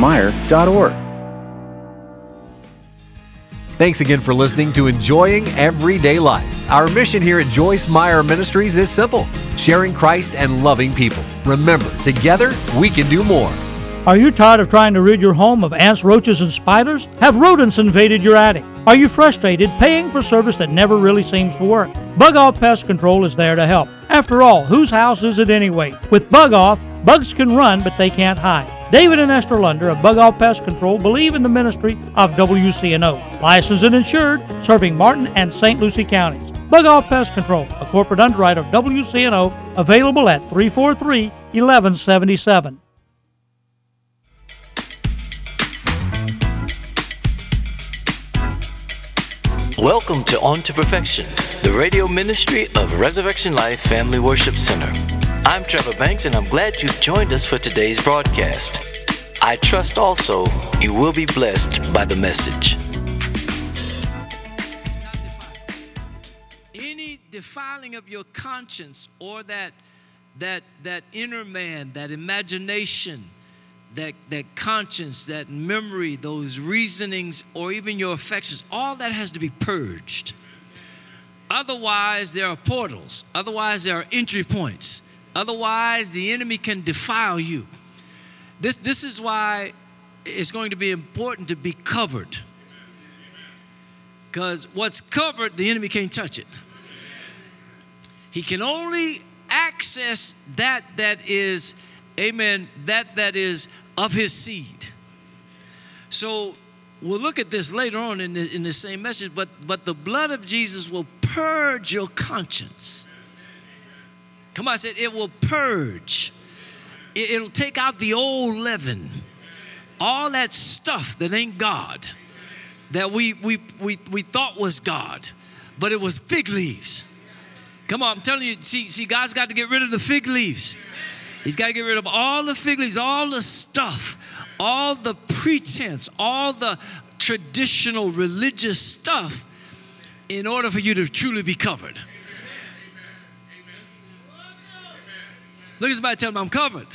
joycemeyer.org. Thanks again for listening to Enjoying Everyday Life. Our mission here at Joyce Meyer Ministries is simple: sharing Christ and loving people. Remember, together we can do more. Are you tired of trying to rid your home of ants, roaches, and spiders? Have rodents invaded your attic? Are you frustrated paying for service that never really seems to work? Bug Off Pest Control is there to help. After all, whose house is it anyway? With Bug Off, bugs can run, but they can't hide. David and Esther Lunder of Bug Off Pest Control believe in the ministry of WCNO. Licensed and insured, serving Martin and St. Lucie counties. Bug Off Pest Control, a corporate underwriter of WCNO, available at 343-1177. Welcome to On to Perfection, the radio ministry of Resurrection Life Family Worship Center. I'm Trevor Banks, and I'm glad you've joined us for today's broadcast. I trust also you will be blessed by the message. Any defiling of your conscience or that inner man, that imagination, that conscience, that memory, those reasonings, or even your affections, all that has to be purged. Otherwise, there are portals. Otherwise, there are entry points. Otherwise, the enemy can defile you. This is why it's going to be important to be covered. Because what's covered, the enemy can't touch it. He can only access that is, amen, that is of his seed. So we'll look at this later on in the same message, but the blood of Jesus will purge your conscience. Come on, I said it will purge. It'll take out the old leaven, all that stuff that ain't God, that we thought was God, but it was fig leaves. Come on, I'm telling you, see, God's got to get rid of the fig leaves. He's got to get rid of all the fig leaves, all the stuff, all the pretense, all the traditional religious stuff in order for you to truly be covered. Look at somebody, tell them I'm covered.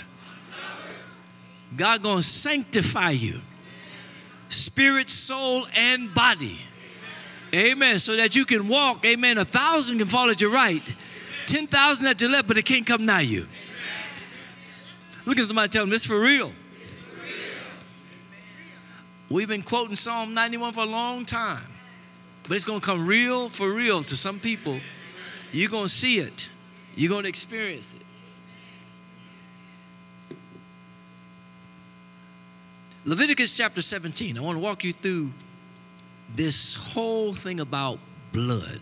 God gonna sanctify you, spirit, soul, and body. Amen. So that you can walk. Amen. 1,000 can fall at your right, 10,000 at your left, but it can't come nigh you. Look at somebody, tell them it's for real. We've been quoting Psalm 91 for a long time, but it's gonna come real for real to some people. You're gonna see it. You're gonna experience it. Leviticus chapter 17. I want to walk you through this whole thing about blood.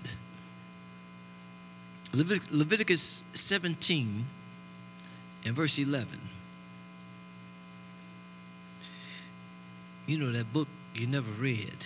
Leviticus 17 and verse 11. You know that book you never read.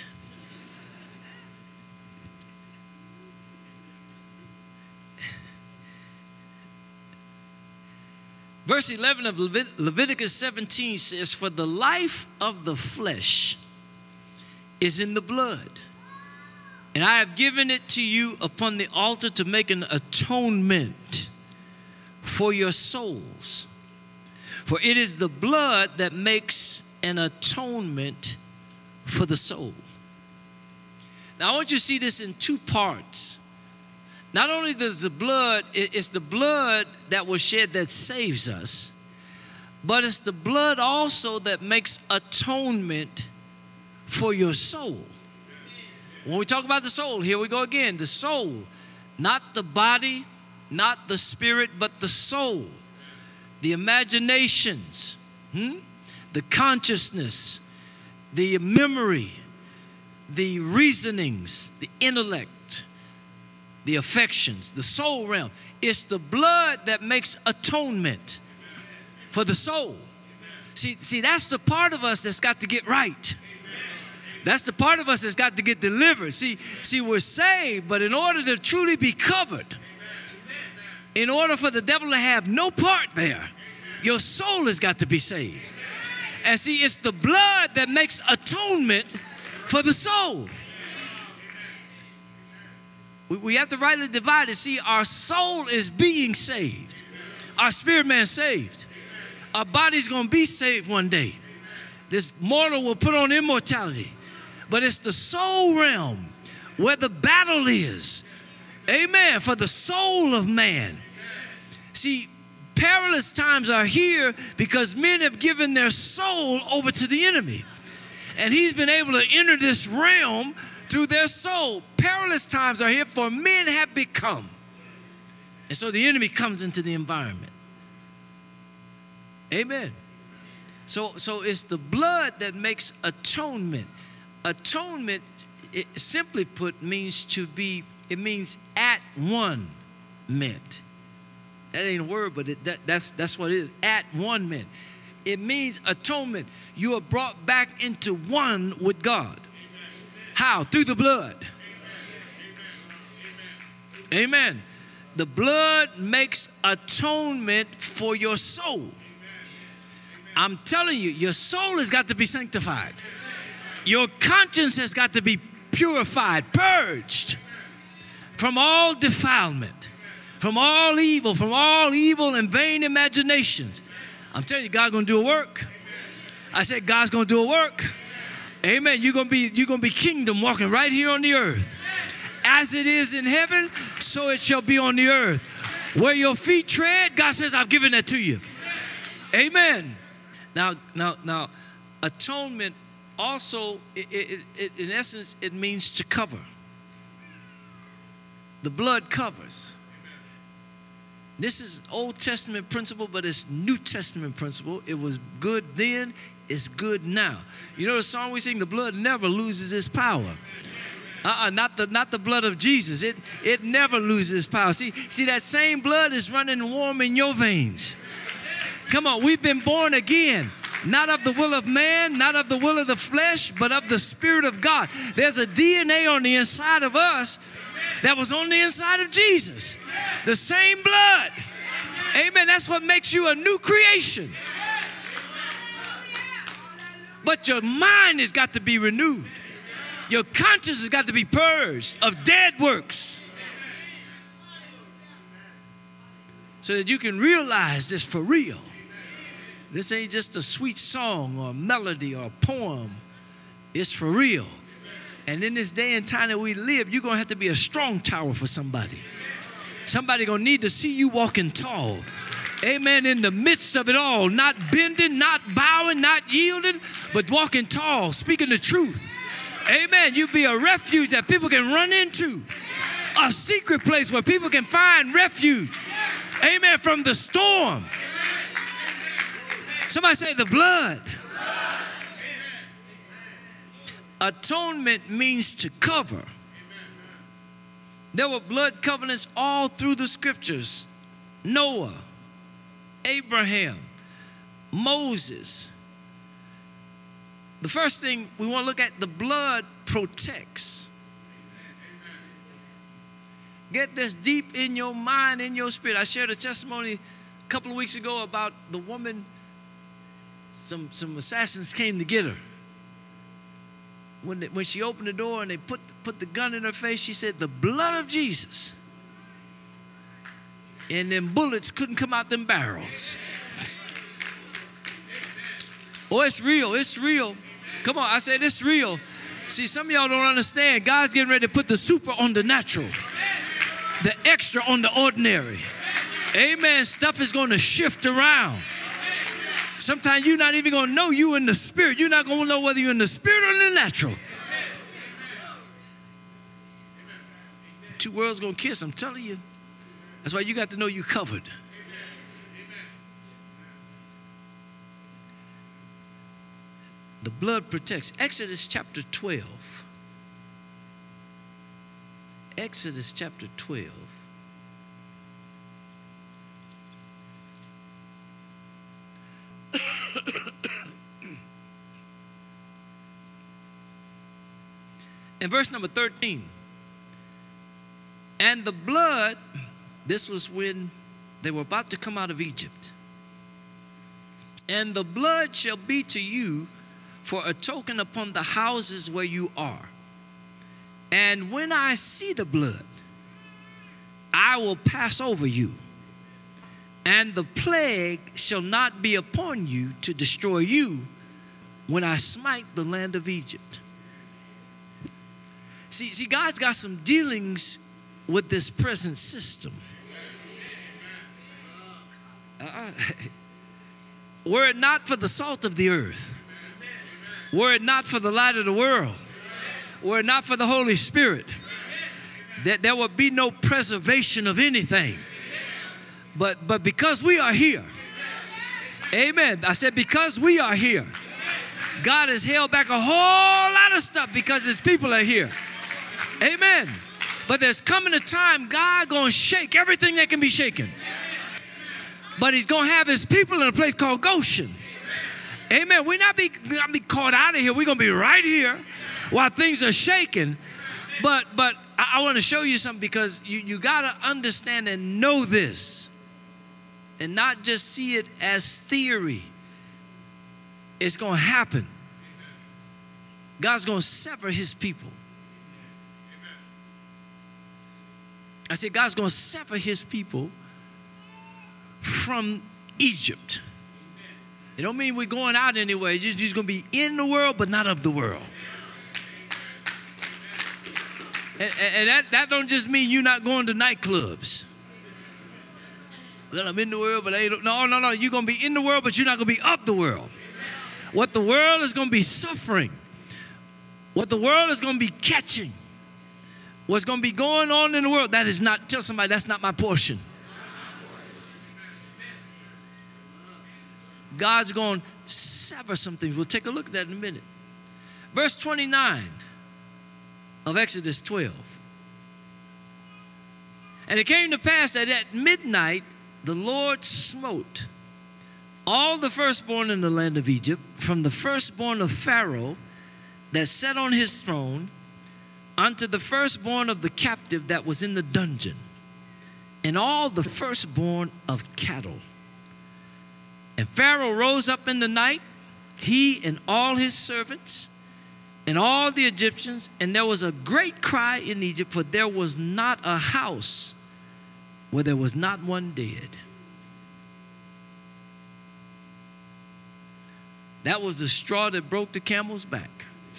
Verse 11 of Leviticus 17 says, "For the life of the flesh is in the blood, and I have given it to you upon the altar to make an atonement for your souls. For it is the blood that makes an atonement for the soul." Now I want you to see this in two parts. Not only does the blood, it's the blood that was shed that saves us, but it's the blood also that makes atonement for your soul. When we talk about the soul, here we go again. The soul, not the body, not the spirit, but the soul. The imaginations, the consciousness, the memory, the reasonings, the intellect, the affections, the soul realm. It's the blood that makes atonement for the soul. See, that's the part of us that's got to get right. That's the part of us that's got to get delivered. See, we're saved, but in order to truly be covered, in order for the devil to have no part there, your soul has got to be saved. And see, it's the blood that makes atonement for the soul. We have to rightly divide it. See, our soul is being saved. Our spirit man's saved. Our body's going to be saved one day. This mortal will put on immortality. But it's the soul realm where the battle is. Amen. For the soul of man. See, perilous times are here because men have given their soul over to the enemy. And he's been able to enter this realm through their soul. Perilous times are here for men have become. And so the enemy comes into the environment. Amen. So it's the blood that makes atonement. Atonement, simply put, means at one meant. That ain't a word, but that's what it is. At one meant. It means atonement. You are brought back into one with God. How? Through the blood. Amen. The blood makes atonement for your soul. I'm telling you, your soul has got to be sanctified. Your conscience has got to be purified, purged from all defilement, from all evil and vain imaginations. I'm telling you, God's going to do a work. I said, God's going to do a work. Amen. You're going to be kingdom walking right here on the earth. As it is in heaven, so it shall be on the earth. Where your feet tread, God says, I've given that to you. Amen. Now, atonement also, in essence, it means to cover. The blood covers. This is Old Testament principle, but it's New Testament principle. It was good then, it's good now. You know the song we sing, the blood never loses its power. Not the blood of Jesus. It never loses power. See that same blood is running warm in your veins. Come on, we've been born again. Not of the will of man, not of the will of the flesh, but of the Spirit of God. There's a DNA on the inside of us that was on the inside of Jesus. The same blood. Amen. That's what makes you a new creation. But your mind has got to be renewed. Your conscience has got to be purged of dead works. So that you can realize this for real. This ain't just a sweet song or a melody or a poem. It's for real. And in this day and time that we live, you're going to have to be a strong tower for somebody. Somebody going to need to see you walking tall. Amen. In the midst of it all, not bending, not bowing, not yielding, but walking tall, speaking the truth. Amen. You be a refuge that people can run into. A secret place where people can find refuge. Amen. From the storm. Somebody say the blood. Atonement means to cover. There were blood covenants all through the scriptures. Noah, Abraham, Moses. The first thing we want to look at, the blood protects. Get this deep in your mind, in your spirit. I shared a testimony a couple of weeks ago about the woman. Some assassins came to get her. When she opened the door and they put the gun in her face, she said, the blood of Jesus. And them bullets couldn't come out them barrels. Oh, it's real. It's real. Come on, I said it's real. See, some of y'all don't understand. God's getting ready to put the super on the natural. The extra on the ordinary. Amen. Stuff is going to shift around. Sometimes you're not even going to know you in the spirit. You're not going to know whether you're in the spirit or in the natural. Two worlds going to kiss, I'm telling you. That's why you got to know you're covered. The blood protects. Exodus chapter 12. Exodus chapter 12. In verse number 13, and the blood, this was when they were about to come out of Egypt. And the blood shall be to you for a token upon the houses where you are. And when I see the blood, I will pass over you. And the plague shall not be upon you to destroy you when I smite the land of Egypt. See, God's got some dealings with this present system. Were it not for the salt of the earth, were it not for the light of the world, were it not for the Holy Spirit, that there would be no preservation of anything. But because we are here, amen. I said because we are here, God has held back a whole lot of stuff because his people are here. Amen. But there's coming a time God gonna shake everything that can be shaken. But he's gonna have his people in a place called Goshen. Amen. We're not be caught out of here. We're gonna be right here while things are shaking. But I want to show you something, because you gotta understand and know this, and not just see it as theory. It's gonna happen. God's gonna sever his people. I said God's gonna sever his people from Egypt. It don't mean we're going out anyway. You're just going to be in the world, but not of the world. And that don't just mean you're not going to nightclubs. Well, I'm in the world, but I ain't. No. You're going to be in the world, but you're not going to be of the world. What the world is going to be suffering, what the world is going to be catching, what's going to be going on in the world, that is not, tell somebody, that's not my portion. God's going to sever some things. We'll take a look at that in a minute. Verse 29 of Exodus 12. And it came to pass that at midnight the Lord smote all the firstborn in the land of Egypt, from the firstborn of Pharaoh that sat on his throne, unto the firstborn of the captive that was in the dungeon, and all the firstborn of cattle. And Pharaoh rose up in the night, he and all his servants, and all the Egyptians, and there was a great cry in Egypt, for there was not a house where there was not one dead. That was the straw that broke the camel's back.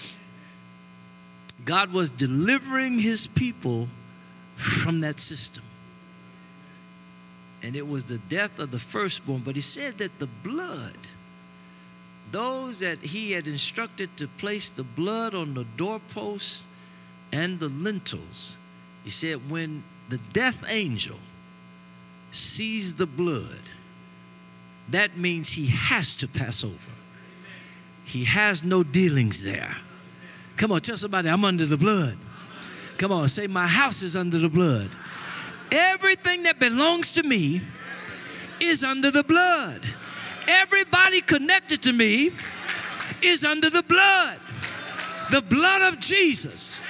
God was delivering his people from that system. And it was the death of the firstborn. But he said that the blood, those that he had instructed to place the blood on the doorposts and the lintels, he said when the death angel sees the blood, that means he has to pass over. He has no dealings there. Come on, tell somebody, I'm under the blood. Come on, say, my house is under the blood. Everything that belongs to me is under the blood. Everybody connected to me is under the blood. The blood of Jesus.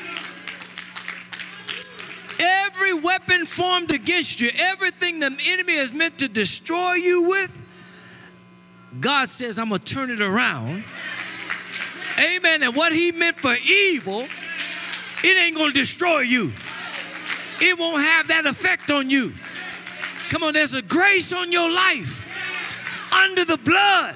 Every weapon formed against you, everything the enemy is meant to destroy you with, God says, I'm going to turn it around. Amen. And what he meant for evil, it ain't going to destroy you. It won't have that effect on you. Come on, there's a grace on your life under the blood.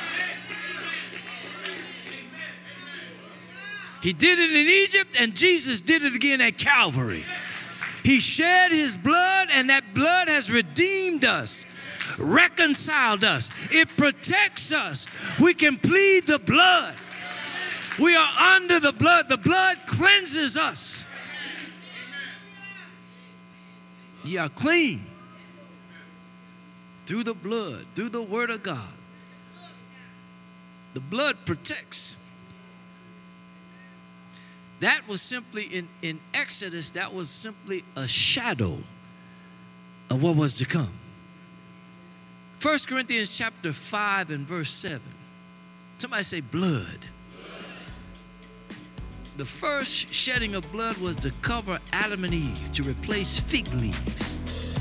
He did it in Egypt, and Jesus did it again at Calvary. He shed his blood, and that blood has redeemed us, reconciled us. It protects us. We can plead the blood. We are under the blood. The blood cleanses us. Ye are clean through the blood, through the word of God. The blood protects. That was simply, in Exodus, that was simply a shadow of what was to come. 1 Corinthians chapter 5 and verse 7. Somebody say blood. The first shedding of blood was to cover Adam and Eve, to replace fig leaves.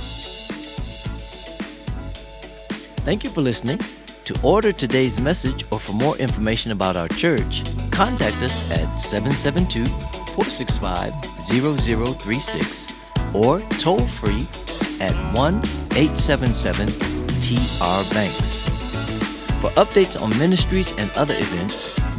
Thank you for listening. To order today's message or for more information about our church, contact us at 772-465-0036 or toll free at 1-877-TR-BANKS. For updates on ministries and other events,